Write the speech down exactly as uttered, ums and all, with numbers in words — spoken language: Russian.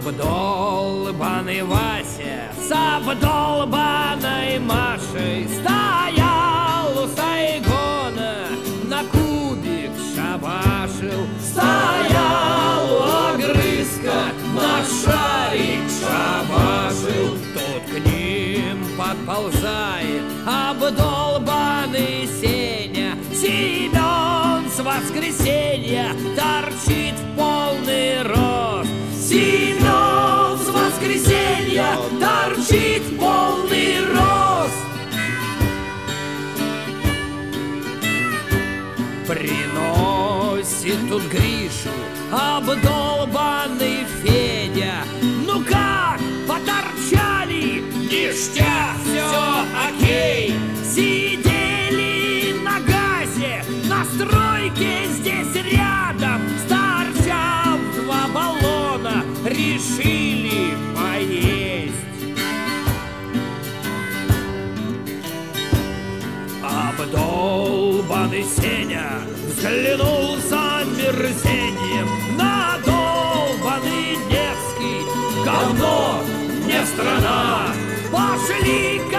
Обдолбанный Вася с обдолбанной Машей стоял у Сайгона, на кубик шабашил. Стоял у огрызка, на шарик шабашил. Тут к ним подползает обдолбанный Сеня. Семен с воскресенья торчит в полный рост. Семен с воскресенья торчит в полный рост. Приносит тут Гришу обдолбанный Федя. Ну как, поторчали? Ништяк, все окей. Сидели на газе, на стройке здесь рядом. Старчав два баллона, решили поесть. Обдолбанный Сеня взглянул с омерзением на долбанный Невский. Говно, не страна. Пошли